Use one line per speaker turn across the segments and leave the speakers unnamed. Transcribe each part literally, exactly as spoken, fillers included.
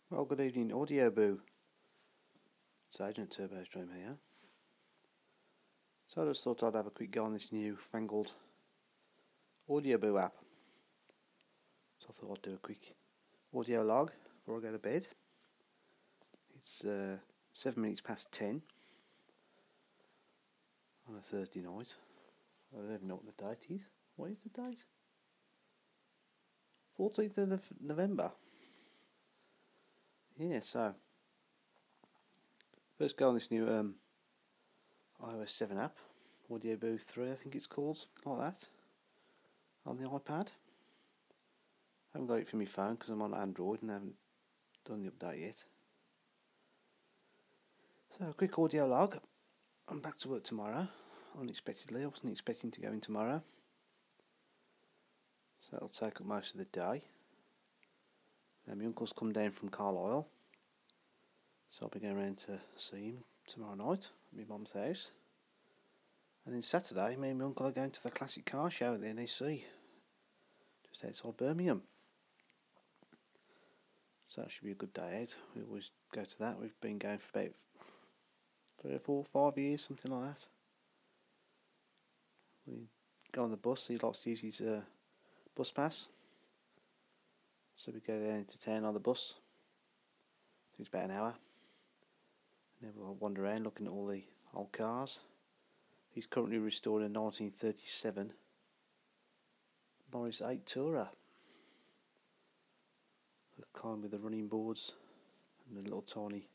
Well, good evening, Audio Boo. It's Agent TurboStream here. So I just thought I'd have a quick go on this new fangled Audio Boo app. So I thought I'd do a quick audio log before I go to bed. It's uh, seven minutes past ten on a Thursday night. I don't even know what the date is. What is the date? fourteenth of November. Yeah, so first go on this new um, iOS seven app, Audio Boo three I think it's called, something like that, on the iPad. I haven't got it for my phone because I'm on Android and I haven't done the update yet. So a quick audio log. I'm back to work tomorrow, unexpectedly. I wasn't expecting to go in tomorrow. So that'll take up most of the day. Now, my uncle's come down from Carlisle, so I'll be going around to see him tomorrow night at my mum's house. And then Saturday, me and my uncle are going to the Classic Car Show at the N E C, just outside Birmingham. So that should be a good day out. We always go to that. We've been going for about three or four, five years, something like that. We go on the bus. He likes to use his uh, bus pass. So we go down to town on the bus. It takes about an hour. And then we'll wander around looking at all the old cars. He's currently restoring a nineteen thirty-seven Morris eight Tourer. The kind with the running boards and the little tiny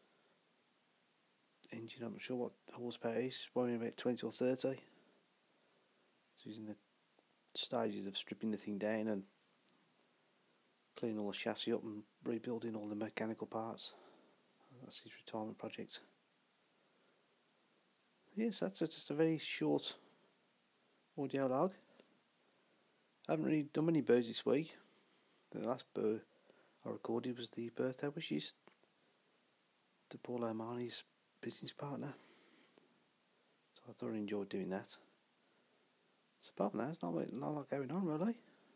engine. I'm not sure what horsepower it is, probably about twenty or thirty. So he's in the stages of stripping the thing down and cleaning all the chassis up and rebuilding all the mechanical parts. That's his retirement project. Yes, that's a, just a very short audio log. I haven't really done many birds this week. The last bird I recorded was the birthday wishes to Paul O'Mahony's business partner. So I thoroughly enjoyed doing that. So apart from that, there's not, not a lot going on really.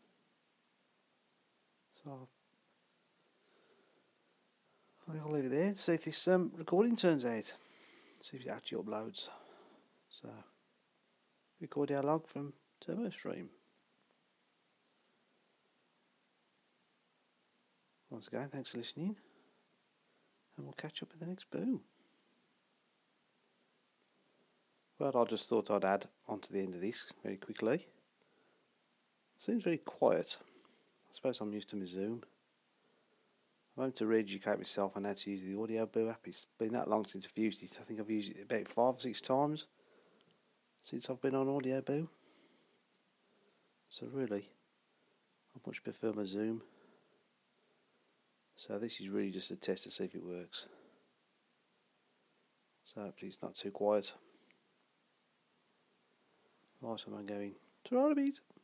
So I think I'll leave it there and see if this um, recording turns out. See if it actually uploads. So, record our log from TurboStream. Once again, thanks for listening. And we'll catch up in the next boom. Well, I just thought I'd add on to the end of this very quickly. It seems very quiet. I suppose I'm used to my Zoom. I'm having to re-educate myself on how to use the Audio Boo app. It's been that long since I've used it. I think I've used it about five or six times since I've been on Audio Boo. So really, I much prefer my Zoom. So this is really just a test to see if it works. So hopefully it's not too quiet. Right, so I'm going to